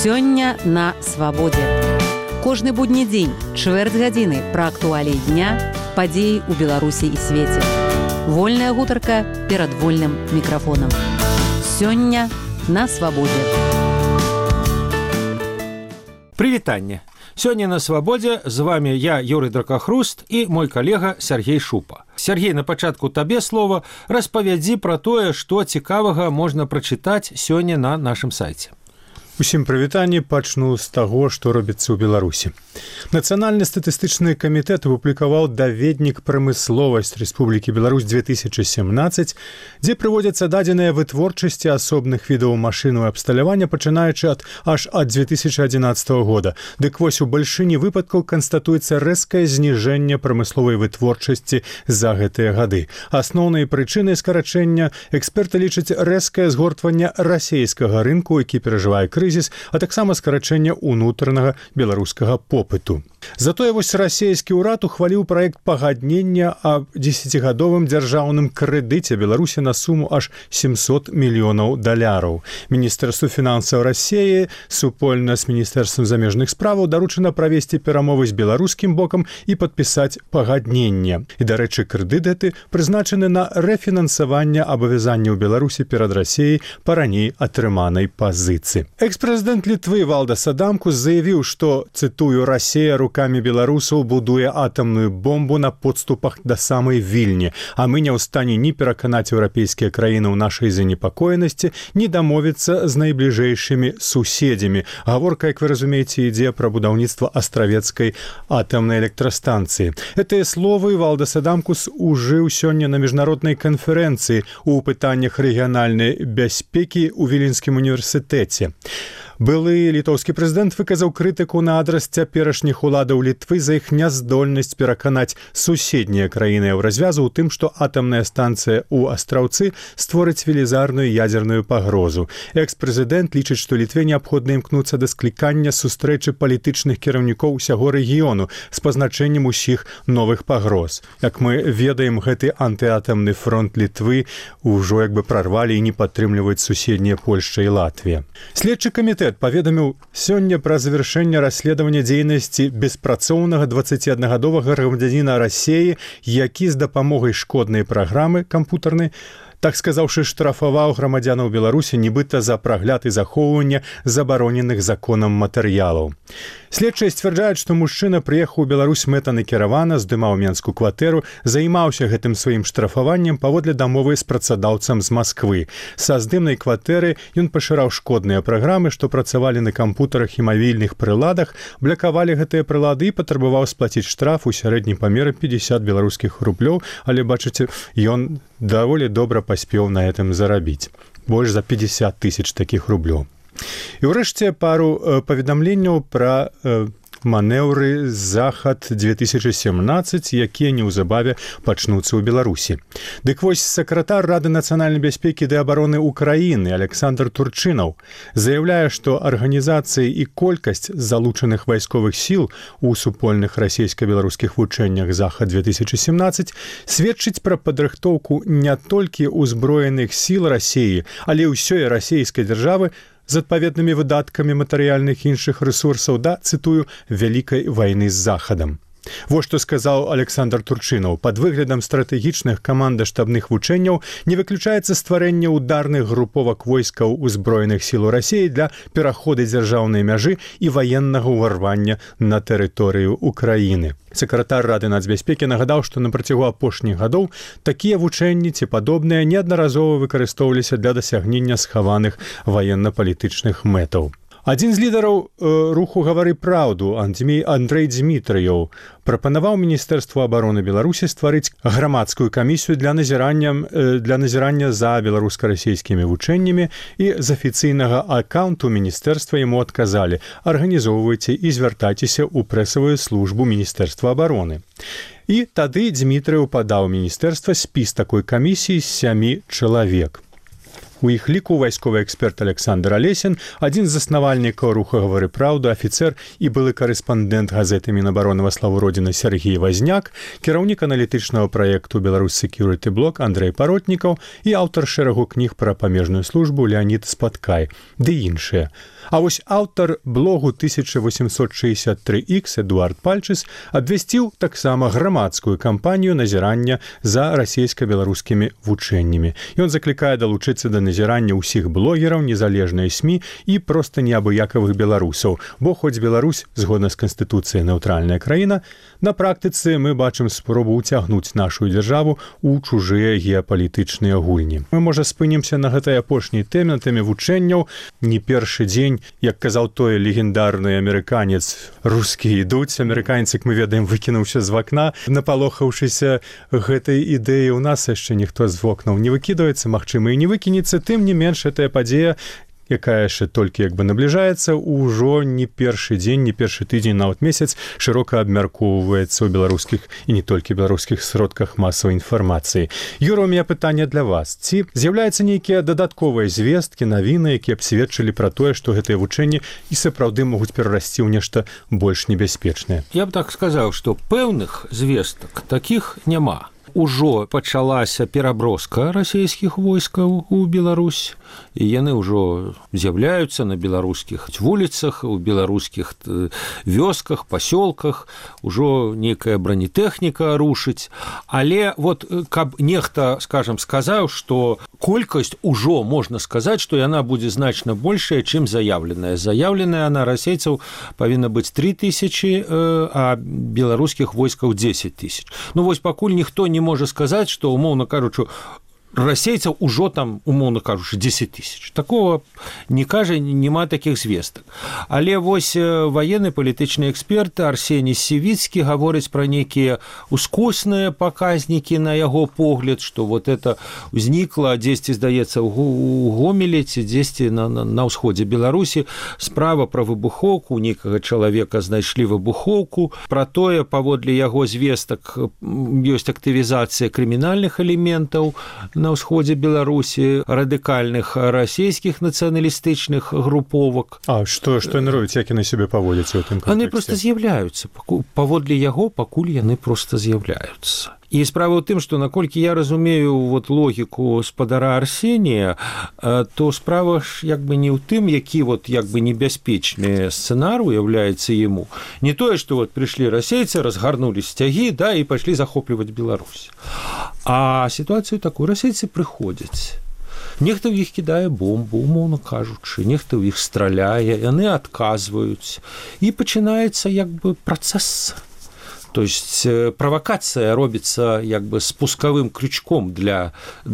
Сёння на свабодзе. Кожны будні дзень, чвэрць гадзіны пра актуаліі дня, падзеі ў Беларусі і свеце. Вольная гутарка перад вольным мікрафонам. Сёння на свабодзе. Прывітанне. Сёння на свабодзе з вами я, Юрый Дракахруст, і мой калега Сергей Шупа. Сергей, на пачатку табе слова, распавядзі пра тое, што цікавага можна прачытаць сёння на нашым сайце. Усім прывітанне, пачну з таго, што робіцца ў Беларусі. Нацыянальны статыстычны камітэт апублікаваў даведнік прамысловасць Рэспублікі Беларусь 2017, дзе прыводзяцца дадзеныя вытворчасці асобных відаў машын і абсталявання, пачынаючы аж ад 2011 года. Дык вось у бальшыні выпадкаў канстатуецца рэзкае зніжэнне прамысловай вытворчасці за гэтыя гады. Асноўнай прычынай скарачэння эксперты лічаць рэзкае згортванне расейскага рынку, які перажывае крызіс, а таксама скарачэнне ўнутранага беларускага попыту. Затое вось расійскі ўрад ухваліў праект пагаднення аб 10гадовым дзяржаўным крэдыце Беларусі на суму аж $700 мільёнаў. Міністэрству фінансаў Расіі супольна з Міністэрствам замежных справаў даручана правесці перамовы з беларускім бокам і падпісаць пагадненне. І, дарэчы, крэдыт гэты прызначаны на рэфінансаванне абавязанняў Беларусі перад Расіяй па раней атрыманай пазіцыі. Экс-прэзідэнт Літвы Валдас Адамкус заявіў, што, цытую, «Расія рукамі беларусаў будуе атамную бомбу на подступах да самай Вільні, а мы не ў стане ні пераканаць еўрапейскія краіны ў нашай занепакоенасці, ні дамовіцца з найбліжэйшымі суседзямі». Гаворка, як вы разумееце, ідзе пра будаўніцтва астравецкай атамнай электрастанцыі. Гэтыя словы Валдас Адамкус ужыў сёння на міжнароднай канферэнцыі ў пытаннях рэгіянальнай бяспекі ў Віленскім універсітэце. Былы літоўскі прэзідэнт выказаў крытыку на адрас цяперашніх уладаў Літвы за іх няздольнасць пераканаць суседнія краіны Еўразвязу ў тым, што атамная станцыя ў Астраўцы створыць велізарную ядзерную пагрозу. Экс-прэзідэнт лічыць, што Літве неабходна імкнуцца да склікання сустрэчы палітычных кіраўнікоў усяго рэгіёну з пазначэннем усіх новых пагроз. Як мы ведаем, гэты антыатамны фронт Літвы ўжо як бы прарвалі і не падтрымліваюць суседнія Польшча і Латвія. Следчы камітэт паведаміў сёння пра завяршэнне расследавання дзейнасці беспрацоўнага 21гадовага грамадзяніна Расіі, які з дапамогай шкоднай праграмы кампутарнай, так сказаўшы, штрафаваў грамадзянаў Беларусі нібыта за прагляд і захоўванне забароненых законам матэрыялаў. Следчыя сцвярджаюць, што мужчына прыехаў у Беларусь мэтанакіравана, здымаў менскую кватэру, займаўся гэтым сваім штрафаваннем паводле дамовы з працадаўцам з Масквы. Са здымнай кватэры ён пашыраў шкодныя праграмы, што працавалі на кампутарах і мабільных прыладах, блякавалі гэтыя прылады і патрабаваў сплаціць штраф у сярэднім памеры 50 беларускіх рублёў, але, бачыце, ён даволі добра паспеў на гэтым зарабіць. Больш за 50 000 такіх рублёў. І ўрэшце пару паведамленняў пра манеўры «Захад 2017», якія неўзабаве пачнуцца ў Беларусі. Дык вось сакратар Рады нацыянальнай бяспекі ды абароны Украіны Александр Турчынаў заяўляе, што арганізацыі і колькасць залучаных вайсковых сіл у супольных расійска-беларускіх вучэннях «Захад 2017» сведчыць пра падрыхтоўку не толькі ўзброеных сіл Расіі, але ўсёй расійскай дзяржавы з адпаведнымі выдаткамі матэрыяльных іншых рэсурсаў да, цытую, «вялікай вайны з Захадам». Вось што сказаў Александр Турчынаў. Пад выглядам стратэгічных каманда-штабных вучэнняў не выключаецца стварэнне ударных груповак войскаў узброеных сіл Расіі для пераходу дзяржаўнай мяжы і ваеннага ўварвання на тэрыторыю Украіны. Сакратар Рады нацбяспекі нагадаў, што на працягу апошніх гадоў такія вучэнні ці падобныя неаднаразова выкарыстоўваліся для дасягнення схаваных ваенна-палітычных мэтаў. Адзін з лідараў руху «Гавары праўду» Андрэй Дзмітрыяў прапанаваў Міністэрству абароны Беларусі стварыць грамадскую камісію для назірання за беларуска-расійскімі вучэннямі, і з афіцыйнага акаунту міністэрства яму адказалі: «Арганізоўвайце і звяртайцеся ў прэсавую службу Міністэрства абароны». І тады Дзмітрыяў падаў міністэрства спіс такой камісіі з 7 чалавек. У іх ліку вайсковы эксперт Александр Алесін, адзін з заснавальнікаў руха «Гавары праўду», афіцэр і былы карэспандэнт газеты Мінабароны «Во славу Родины» Сергей Возняк, кіраўнік аналітычнага праекту «Беларусь Security Block» Андрей Паротнікаў і аўтар шэрагу кніг пра памежную службу Леонид Спаткай, ды іншыя. А вось аўтар блогу 1863X Эдуард Пальчыс абвясціў таксама грамадскую кампанію назірання за расійска-беларускімі вучэннямі. Ён заклікае далучыцца да назірання ўсіх блогераў, незалежныя СМІ і проста неабыякавых беларусаў, бо хоць Беларусь, згодна з Канстытуцыяй, нэўтральная краіна, на практыцы мы бачым спробу ўцягнуць нашу дзяржаву ў чужыя геапалітычныя гульні. Мы, можа, спынімся на гэтай апошняй тэме, на тэме вучэнняў. Не першы дзень, як казаў той легендарны амерыканец, русскія ідуць, амерыканец, як мы ведаем, выкінуўся з вакна, напалохаўшыся гэтай ідэі. У нас яшчэ ніхто з вокнаў не выкідваецца, магчыма, і не выкінецца. Тым не менш, гэтая падзея, якая яшчэ толькі як бы набліжаецца, ўжо не першы дзень, не першы тыдзень, нават месяц шырока абмяркоўваецца ў беларускіх і не толькі беларускіх сродках масавай інфармацыі. Юра, у меня пытанне для вас. Ці з'яўляюцца нейкія дадатковыя звесткі, навіны, якія б сведчылі пра тое, што гэтыя вучэнні і сапраўды могуць перарасці ў нешта больш небяспечнае? Я б так сказаў, што пэўных звестак такіх няма. Ужо пачалася пераброска расійскіх войскаў у Беларусь, і яны ўжо з'яўляюцца на беларускіх вуліцах, у беларускіх вёсках, пасёлках, ужо некая бронетэхніка рушыць. Але вот каб нехта, скажам, сказаў, што колькасць ужо можна сказаць, што яна будзе значна большая, чым заяўленая. Заяўленая на расейцаў павінна быць 3000, а беларускіх войскаў 10 000. Ну вось пакуль ніхто не можа сказаць, што, умоўна кажучы, расейцаў ужо там, умоўна кажучы, 10 000. Такого не кажа, няма такіх звестак. Але вось военны палітычны эксперт Арсеній Сівіцкі гаворыць пра нейкія ускосныя паказнікі на яго погляд, што вот это ўзнікла дзесьці, здаецца, у Гомелі ці дзесьці на ўсходзе Беларусі справа пра выбухоўку, нейкага чалавека знайшлі выбухоўку, пра тое, паводле яго звестак ёсць актывізацыя крымінальных элементаў на ўсходзе Беларусі, радыкальных расійскіх нацыяналістычных груповак. А што яны робяць, як яны сябе паводзяць у гэтым кантэксце? Яны проста з'яўляюцца. Паводле яго пакуль яны проста з'яўляюцца. І справа ў тым, што наколькі я разумею вот логіку спадара Арсенія, то справа ж як бы не ў тым, які вот як бы небяспечны сцэнар уяўляецца яму. Не тое, што вот прыйшлі расейцы, разгарнулі сцягі, да, і пайшлі захопліваць Беларусь. А сітуацыю такую, расейцы прыходзяць. Нехта ў іх кідае бомбу, умоўна кажучы, нехта ў іх страляе, яны адказваюць. І пачынаецца як бы працэс. То есть провокация робится як бы спусковым крючком для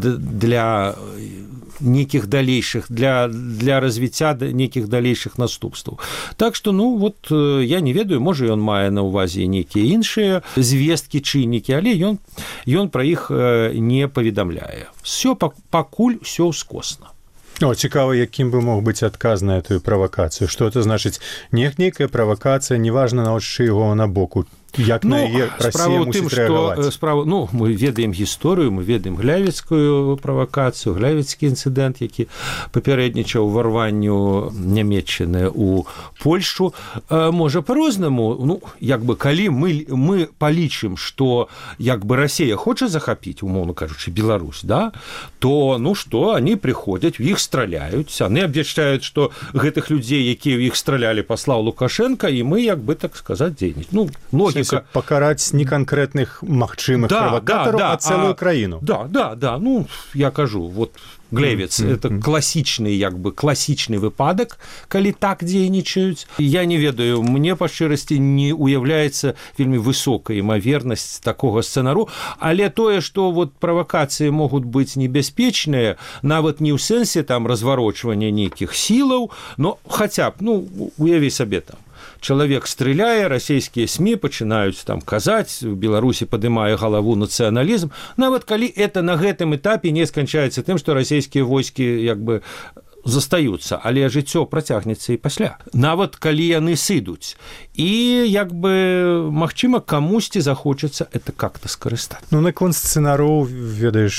неких далейших, для развіцця неких далейших наступстваў. Так что, ну, вот я не ведаю, можа ён мае на ўвазе нейкія іншыя звесткі, чыннікі, але ён пра іх не паведамляе. Всё пакуль усё ўскосна. О, цікава, якім бы мог быць адказ на эту правакацыю. Што это значыць? Нейкая правакацыя, неважна нават з чыйго на боку. Як на яе Расія мусіць рэагаваць? Мы ведаем гісторыю, мы ведаем глявіцкую правакацыю, глявіцкі інцыдэнт, які папярэднічаў уварванню Нямецчыны ў Польшчу. Можа, па-рознаму, ну, як бы, калі мы палічым, што як бы Расія хоча захапіць, умоўна кажучы, Беларусь, да, то, ну, што, они прыходзяць, у іх страляюць, они абвяшчаюць, што гэтых людзей, якія ў іх стралялі, паслаў Лукашенко, і мы, як бы, так сказаць, дзейнічаць. Ну, пакараць не канкрэтных магчымых правакатараў, а цэлую краіну. Да, ну, я кажу, вот Глевец, это класічны, як бы, класічны выпадак, калі так дзейнічаюць. Я не ведаю, мне па шчырасці не уяўляецца вельмі высокая імавернасць такога сцэнару, але тое, што вот правакацыі могуць быць небяспечныя, нават не ў сэнсе там разварочвання нейкіх сілаў, но хаця б, ну, уяві сабе там, чалавек стреляе, расійскія СМІ пачынаюць там казаць, у Беларусі падымае галаву нацыяналізм, нават калі это на гэтым этапе не сканчаецца тым, што расійскія войскі як бы застаюцца, але жыццё працягнецца і пасля. Нават калі яны сыдуць. І як бы магчыма камусьці захочацца это как-то скарыстаць. Ну наконт сцэнароў, ведаеш,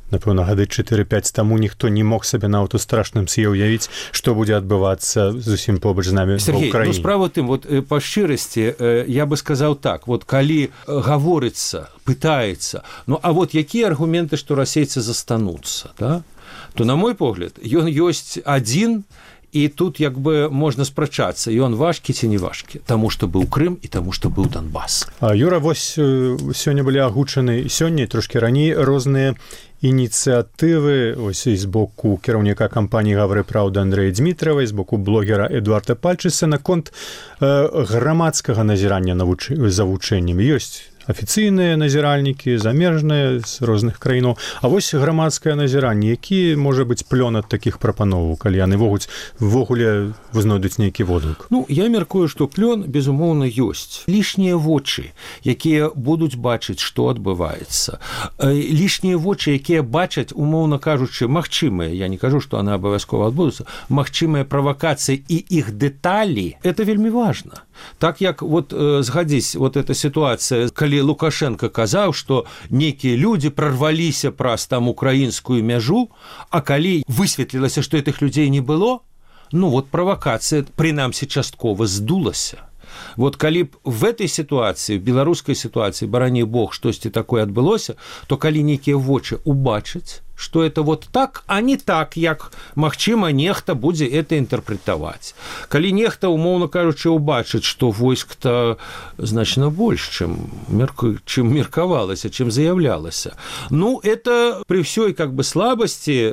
напэўна, гады 4-5 таму ніхто не мог сабе нават у страшным сне ўявіць, што будзе адбывацца зусім побач з намі Сергей, ў краіне. Справа тым, вот па шчырасці я бы сказаў так, вот калі гаворыцца, пытаецца, ну а вот якія аргументы, што расейцы застануцца, да? То, на мой погляд, ён ёсць адзін, і тут як бы можна спрачацца, ён важкі ці не важкі, таму што быў Крым і таму што быў Донбас. Юра, вось сёння былі агучаны сёння і трошкі раней розныя ініцыятывы ось з боку кіраўніка кампаніі «Гавры праўда» Андрэя Дзмітравай, з боку блогера Эдуарда Пальчыса наконт грамадскага назірання за вучэннямі. Ёсць афіцыйныя назіральнікі, замежныя з розных краінаў. А вось грамадскае назіранне, які можа быць плён ад такіх прапановаў, калі яны ввогуле знойдуць нейкі водгук? Ну, я мяркую, што плён, безумоўна, ёсць. Лішнія вочы, якія будуць бачыць, што адбываецца. Лішнія вочы, якія бачаць, умоўна кажучы, магчымыя, я не кажу, што яны абавязкова адбудуцца, магчымыя правакацыі і іх дэталі, это вельмі важна. Так як, вот, згадзіць, вот эта сітуацыя, калі Лукашенко казаў, што некія людзі прарваліся праз там украінскую мяжу, а калі высветлілася, што гэтых людзей не было, ну вот правакацыя, прынамсі часткова, здулася. Вот калі б в этой сітуацыі, в беларускай сітуацыі, барані Бог, штосьці такое адбылося, то калі некія вочы убачаць, што это вот так, а не так, як, магчыма, нехта будзе это інтэрпрэтаваць. Калі нехта, умоўна кажучы, убачыць, што войск-то значна больш, чым меркавалася, чым заяўлялася. Ну, это при всёй как бы слабасці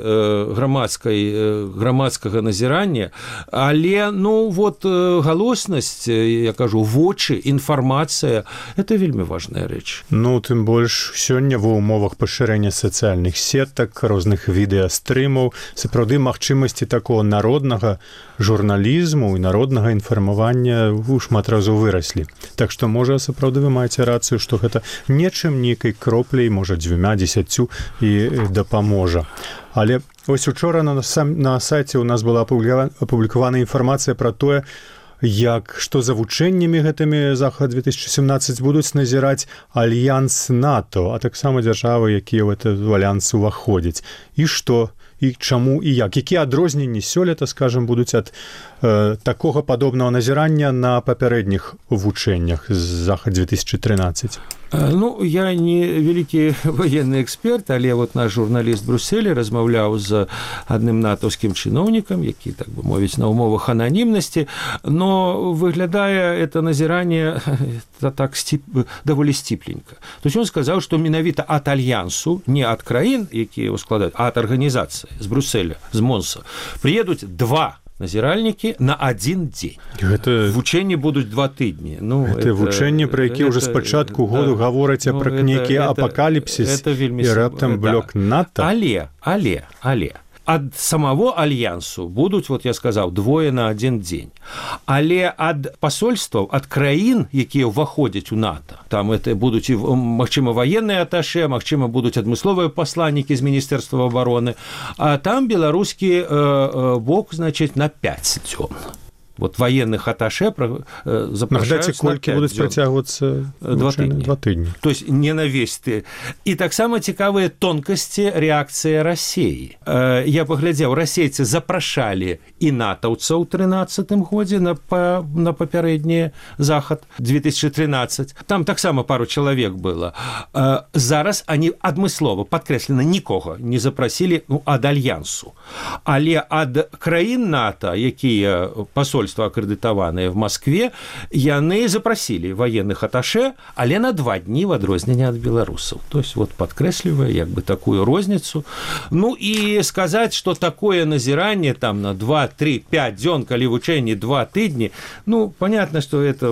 грамадскага назірання, але, ну, вот галоснасць, я кажу, вочы, інфармацыя, это вельмі важная рэч. Ну, тым больш, сёння ва ўмовах пашырэння сацыяльных сетак, розных відэастрымаў, сапраўды магчымасці такого народнага журналізму і народнага інфармавання шмат разоў выраслі. Так што, можа, сапраўды вы маеце рацыю, што гэта нечым нейкай кропляй, можа, 2-10 і дапаможа. Але вось учора на сайце ў нас была апублікавана інфармацыя пра тое, што за вучэннямі гэтымі Захад-2017 будуць назіраць альянс НАТО, а таксама дзяржавы, якія ў гэты альянс уваходзяць. І што? І чаму і як? Якія адрозненні сёлета, скажам, будуць ад такога падобнага назірання на папярэдніх вучэннях з Захад-2013? Ну, я не вялікі военны эксперт, але вот наш журналіст Брюсселі размаўляў з адным натаўскім чыноўнікам, які, так бы мовіць, на умовах ананімнасці, но выглядае это назіранне так даволі сціпленька. То есть он сказаў, што менавіта ад альянсу, не ад краін, якія его складаюць, а ад арганізацыі з Брюсселя, з Монса, прыедуць 2 назіральнікі на один дзень. Вучэнні будуць 2 тыдні. Ну, это вучэнні, пра якія ўжо спачатку году гавораць пра нейкі апакаліпсіс і раптам блок НАТО. Але ад самого альянсу будуць, вот я сказаў, 2 на 1 дзень. Але ад пасольстваў, ад краін, якія ўваходзяць у НАТО, там это будуць, магчыма, военныя аташе, магчыма, будуць адмысловыя пасланнікі з Міністэрства абароны, а там беларускі бок, значыць, на 5 дзён. Вот военных аташе запрашаюць колькі будуць працягвацца 2 тыдні. То есть не на весь ты. І таксама цікавыя тонкасці рэакцыі Расіі. Я паглядзеў, расейцы запрашалі і натаўцаў у 13-м годзе на папярэдні Захад 2013. Там таксама пару чалавек было. Зараз они адмыслова, падкрэслена, нікога не запрасілі ад альянсу. Але ад краін НАТО, якія пасольствы акрэдытаваныя в Москве, яны запрасілі военных аташе, але на 2 дні в адрозненне ад беларусаў. То есть вот падкрэслівае як бы такую розніцу. Ну і сказаць, што такое назіранне там на 2, 3, 5 дзён, калі вучэнні 2 тыдні, ну, понятно, что это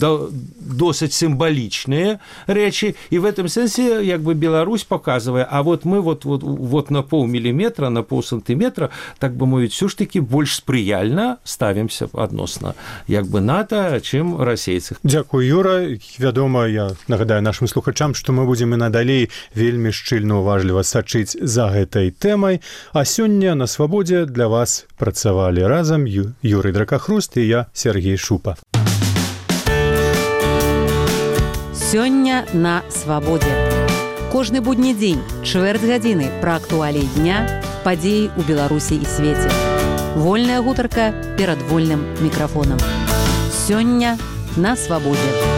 досыць сімвалічныя рэчы, і в этом сэнсе як бы Беларусь паказвае, а вот мы вот на паўміліметра, на паўсантыметра, так бы мовіць, все ж таки больш спрыяльна ставімся адносна як бы НАТО, чым расейцах. Дзякуй, Юра. Вядома, я нагадаю нашим слухачам, што мы будзем і надалей вельмі шчыльна уважліва сачыць за гэтай тэмай. А сёння на Свабодзе для вас працавалі разам Юрый Дракахруст і я, Сергей Шупа. Сёння на Свабодзе. Кожны будні дзень, чвэрць гадзіны пра актуаліі дня, падзеі ў Беларусі і свеце. Вольная гутарка перад вольным мікрафонам. Сёння на свабодзе.